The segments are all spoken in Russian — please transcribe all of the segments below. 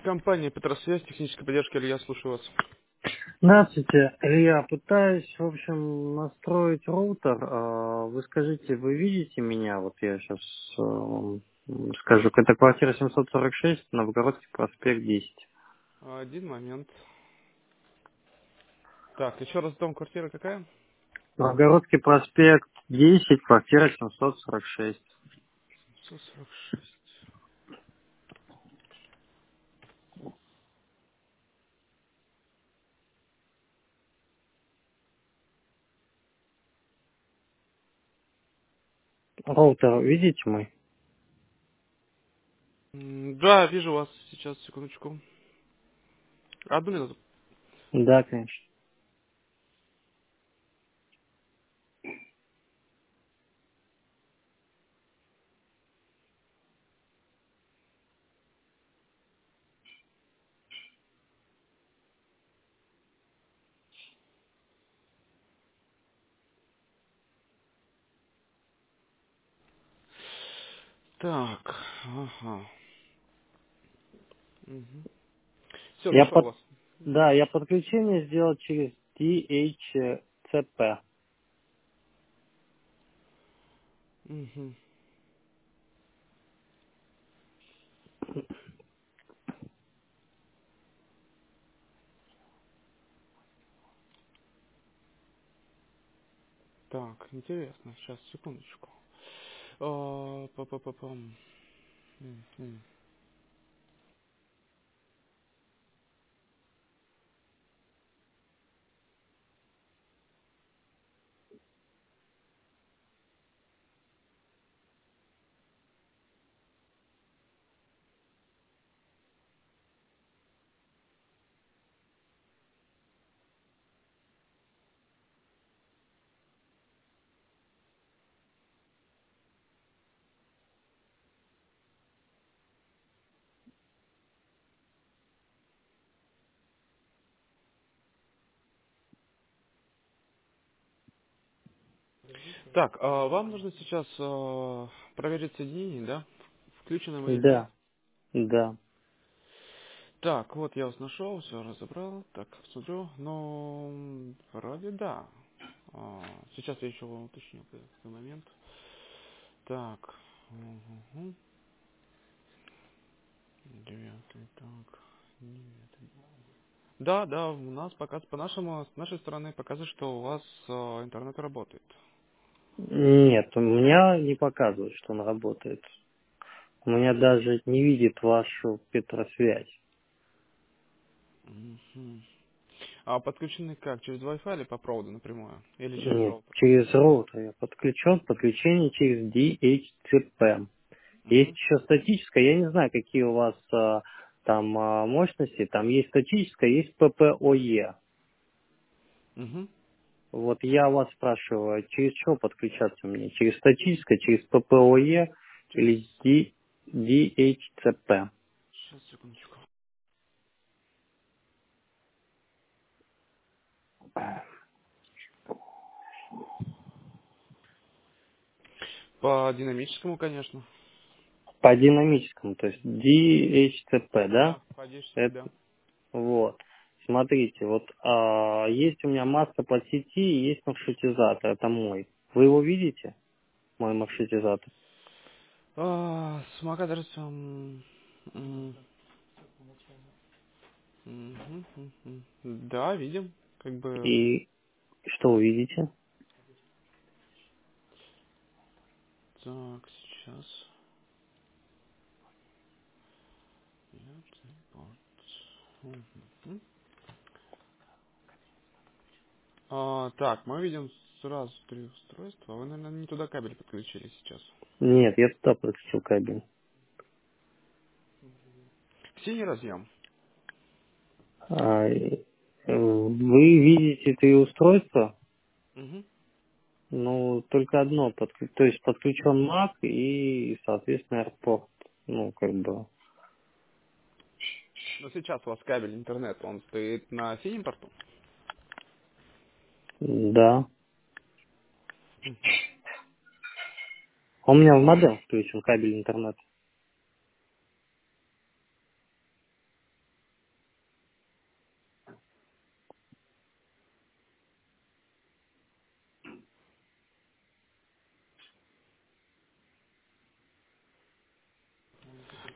Компания Петросвязь, техническая поддержка, Илья, слушаю вас. Здравствуйте, Илья. Пытаюсь, в общем, настроить роутер. Вы скажите, вы видите меня? Вот я сейчас скажу. Это квартира 746, Новгородский проспект 10. Один момент. Так, еще раз, дом, квартира какая? Новгородский проспект 10, квартира 746. 146. Роутер видите мой? Да, вижу вас сейчас, секундочку. Одну минуту. Да, конечно. Так, ага. Все, Я нашел под... вас. Да, я подключение сделал через DHCP. Мгм. Так, интересно, сейчас, секундочку. Па-па-па-пам. Мгм. Так, вам нужно сейчас проверить соединение, да? Включено мы или нет? Да, да. Так, вот я вас нашел, все разобрал. Так, смотрю, но вроде да. Сейчас я еще уточню какой момент. Так, угу. Девятый, так, девятый. Да, да, у нас пока по нашему, с нашей стороны показывает, что у вас интернет работает. Нет, у меня не показывает, что он работает. У меня даже не видит вашу Петросвязь. Мгм. А подключены как? Через Wi-Fi или по проводу напрямую? Или через Нет, роутер? через роутер я подключен, подключение через DHCP. Есть Угу. еще статическое, я не знаю, какие у вас там мощности, там есть статическое, есть PPOE. Угу. Вот я вас спрашиваю, через что подключаться мне? Через статическое, через PPOE Через... или DHCP? Сейчас, секундочку. По динамическому, конечно. По динамическому, то есть DHCP, да? Да, по DHCP, Это, да. вот. Смотрите, вот есть у меня масса под сети и есть маршрутизатор, это мой. Вы его видите, мой маршрутизатор? С MAC-адресом... Да, видим. Как бы... И что вы видите? Так, сейчас. Нет, импорт. Мгм. Так, мы видим сразу три устройства. Вы, наверное, не туда кабель подключили сейчас. Нет, я туда подключил кабель. Синий разъем. Вы видите три устройства, Угу. ну, только одно, то есть подключен Mac и, соответственно, AirPort. Ну, как бы, Но сейчас у вас кабель интернет, он стоит на синем порту. да. У меня в Мгм. модем включен кабель интернет.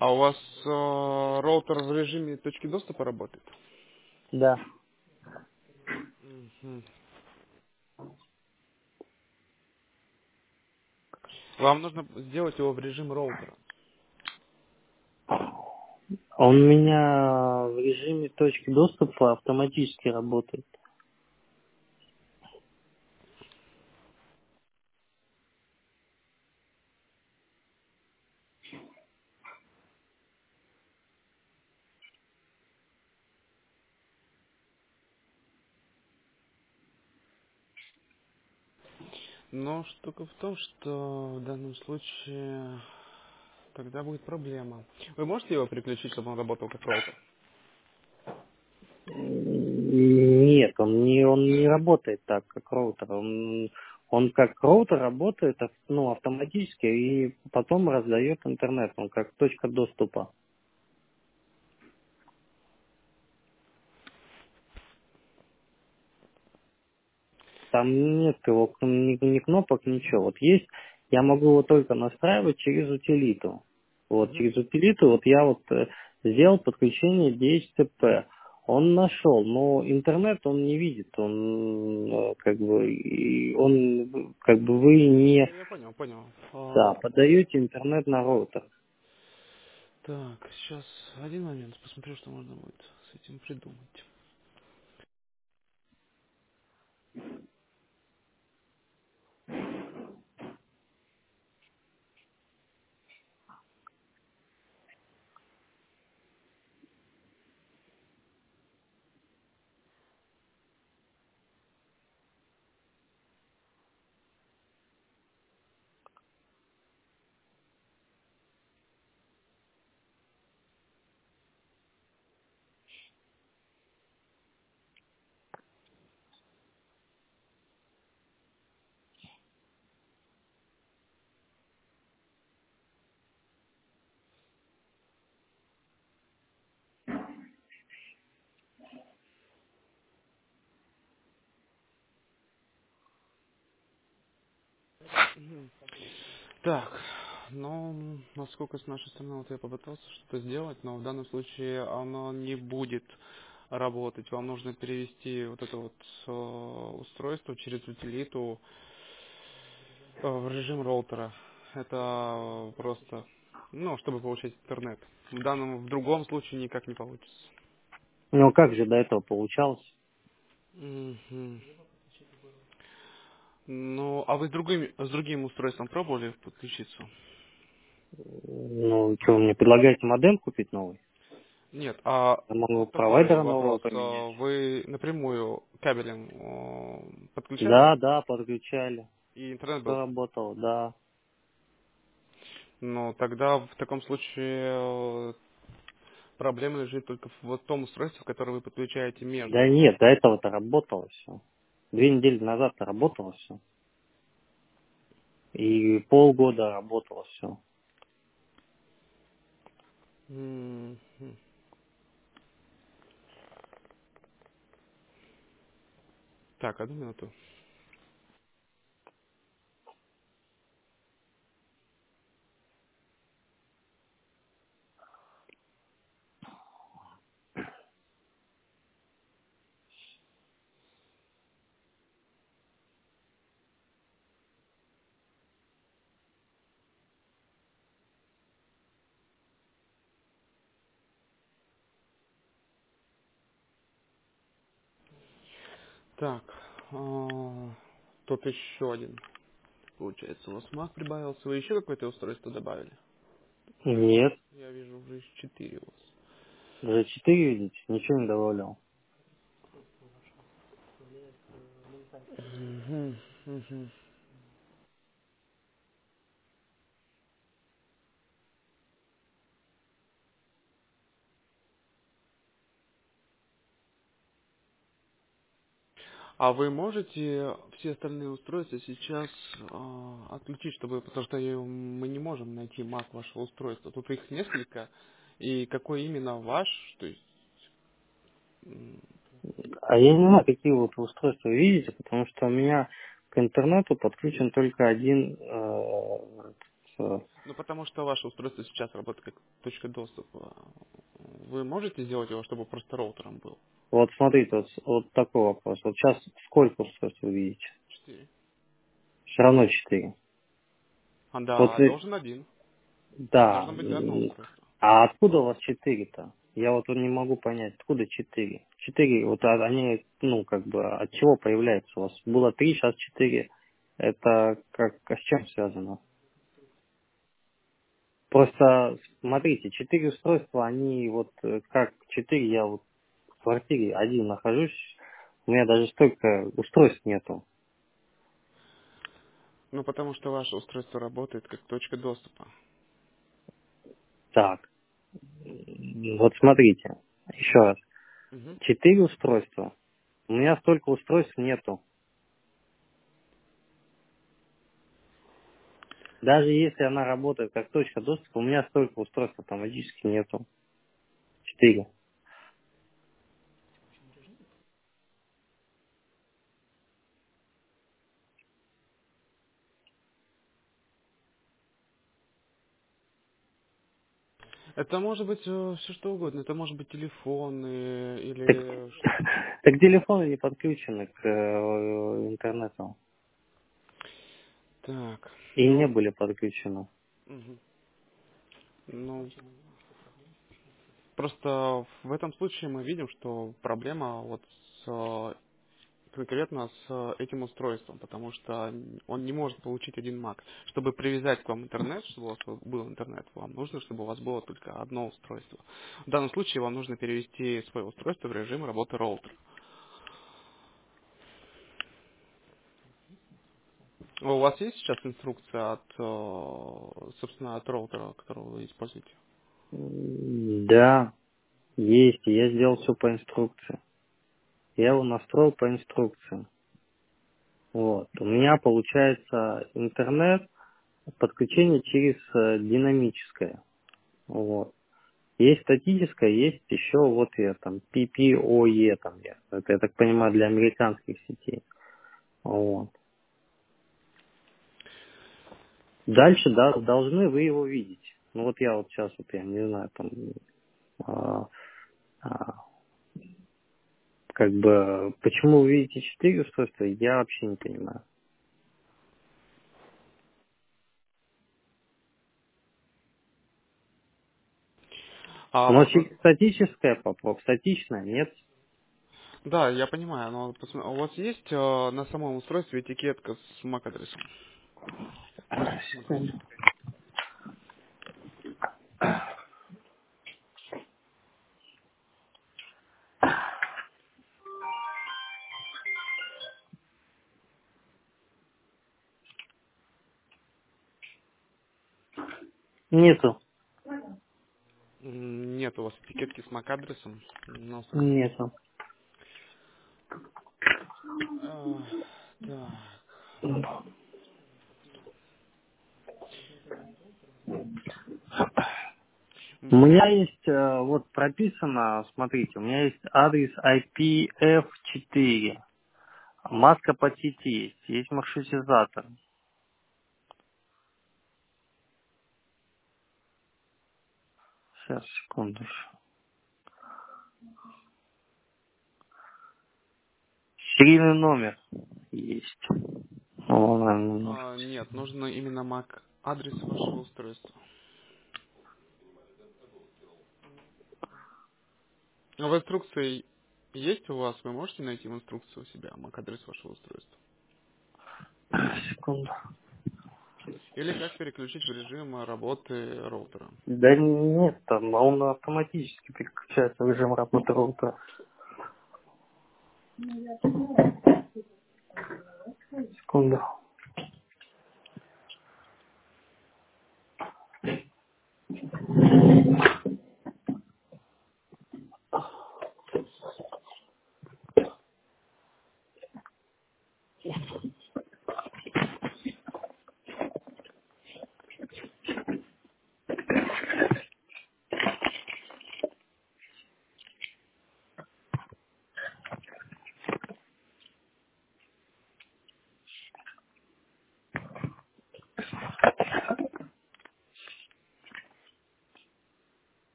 А у вас роутер в режиме точки доступа работает? Да. Мгм. Вам нужно сделать его в режим роутера. Он у меня в режиме точки доступа автоматически работает. Но штука в том, что в данном случае тогда будет проблема. Вы можете его переключить, чтобы он работал как роутер? Нет, он не работает так, как роутер. Он как роутер работает ну, автоматически и потом раздает интернет. Он как точка доступа. Там нет его ни кнопок, ничего. Вот есть, я могу его только настраивать через утилиту. Вот Мгм. через утилиту вот я вот сделал подключение DHCP. Он нашел, но интернет он не видит, он как бы вы не Я понял, понял. да, подаете интернет на роутер. Так, сейчас один момент, посмотрю, что можно будет с этим придумать. Мгм. Так, ну, насколько с нашей стороны вот я попытался что-то сделать, но в данном случае оно не будет работать. Вам нужно перевести вот это вот устройство через утилиту в режим роутера. Это просто, ну, чтобы получать интернет. В другом случае никак не получится. Ну как же до этого получалось? Мгм. Ну, а вы с другим устройством пробовали подключиться? Ну, что, вы мне предлагаете модем купить новый? Нет, Я могу вот такой провайдера нового вопрос. поменять. Вы напрямую кабелем подключали, Да, да, подключали. и интернет Все был? работало, да. Но тогда в таком случае проблема лежит только в вот том устройстве, которое вы подключаете Да между. нет, до этого-то работало все. 2 недели назад-то работало все. И полгода работало все. Мгм. Так, одну минуту. Так, тут еще один. Получается, у вас Mac прибавился. Вы еще какое-то устройство добавили? Нет, Я вижу уже 4 у вас. даже 4 видите, ничего не добавлял. Мгм, мгм. А вы можете все остальные устройства сейчас отключить, чтобы, потому что мы не можем найти Mac вашего устройства. Тут их несколько, и какой именно ваш, то есть м, А я не знаю, какие вот устройства вы видите, потому что у меня к интернету подключен только один Ну, потому что ваше устройство сейчас работает как точка доступа. Вы можете сделать его, чтобы просто роутером был? Вот смотрите, вот такой вопрос. Вот сейчас сколько устройств вы видите? 4. Все равно 4. А, Вот да, вы- должен один. да. Должно быть одно устройство. А откуда у вас 4-то? Я вот не могу понять, откуда 4. 4, вот они, ну, как бы, от чего появляются у вас? Было 3, сейчас 4. Это как, а с чем связано? Просто, смотрите, 4 устройства, они вот, как 4, я вот в квартире один нахожусь, у меня даже столько устройств нету. Ну, потому что ваше устройство работает как точка доступа. Так, вот смотрите, еще раз. Мгм. 4 устройства, у меня столько устройств нету. Даже если она работает как точка доступа, у меня столько устройств автоматически нету. 4. Это может быть все что угодно. Это может быть телефоны Так, или... так телефоны не подключены к интернету. Так, И не ну... были подключены. Мгм. Ну, просто в этом случае мы видим, что проблема вот конкретно с этим устройством, потому что он не может получить один Mac. Чтобы привязать к вам интернет, чтобы у вас был интернет, вам нужно, чтобы у вас было только одно устройство. В данном случае вам нужно перевести свое устройство в режим работы роутера. У вас есть сейчас инструкция от, собственно, от роутера, которого вы используете? Да, есть. Я сделал все по инструкции. Я его настроил по инструкции. Вот. У меня получается интернет, подключение через динамическое. Вот. Есть статическое, есть еще вот я там PPOE там я. Это, я так понимаю, для американских сетей. Вот. Дальше да, должны вы его видеть. Ну вот я вот сейчас вот я не знаю там а, а, как бы почему вы видите 4 устройства, я вообще не понимаю. А, Но статическое попробуй, статичное нет. да, я понимаю, но у вас есть на самом устройстве этикетка с MAC-адресом? Секунду. Нету, Нет у вас этикетки с MAC-адресом на устройстве. нету. А, так. У меня есть, вот прописано, смотрите, у меня есть адрес IPF4. Маска по сети есть маршрутизатор. Сейчас, секунду. Серийный номер есть. Ну, наверное, нужен. Нет, нужно именно MAC-адрес вашего устройства. А в инструкции есть у вас? Вы можете найти в инструкции у себя MAC-адрес вашего устройства? Секунду. Или как переключить в режим работы роутера? Да нет, там он автоматически переключается в режим работы роутера. Секунду.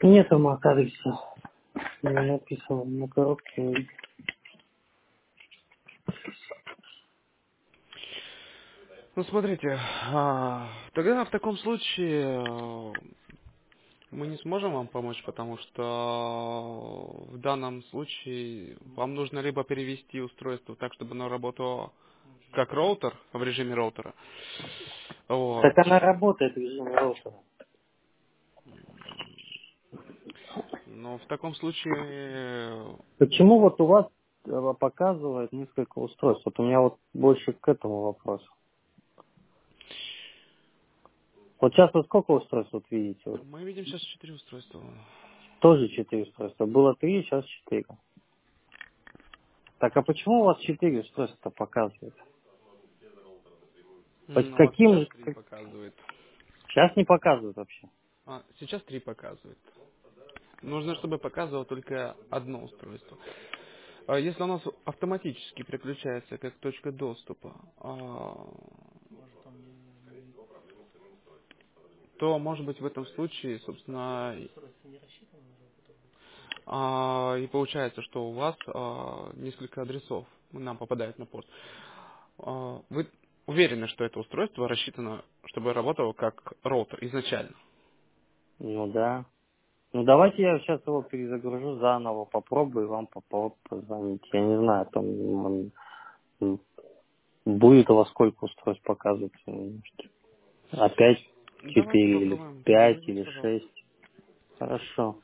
Нет MAC-адреса. Не написано на коробке. Ну, смотрите, тогда в таком случае мы не сможем вам помочь, потому что в данном случае вам нужно либо перевести устройство так, чтобы оно работало как роутер, в режиме роутера. Вот. Так она работает в режиме роутера. Но в таком случае Почему вот у вас показывает несколько устройств? Вот у меня вот больше к этому вопросу. Вот сейчас вы сколько устройств вот видите? Вот мы видим сейчас 4 устройства. тоже 4 устройства. Было 3, сейчас 4. Так а почему у вас 4 устройства показывает? Вот Ну, вот каким сейчас же... 3 показывает. Сейчас не показывает вообще. Сейчас 3 показывает. Нужно, чтобы показывало только одно устройство. Если у нас автоматически переключается как точка доступа, то, может быть, в этом случае, собственно, и получается, что у вас несколько адресов нам попадает на порт. Вы уверены, что это устройство рассчитано, чтобы работало как роутер изначально? Ну да. Ну давайте я сейчас его перезагружу заново, попробую вам позвонить. Я не знаю, там будет у вас сколько устройств показывать. Опять Давайте 4 или попробуем. 5 Загрузите, или пожалуйста. 6. Хорошо.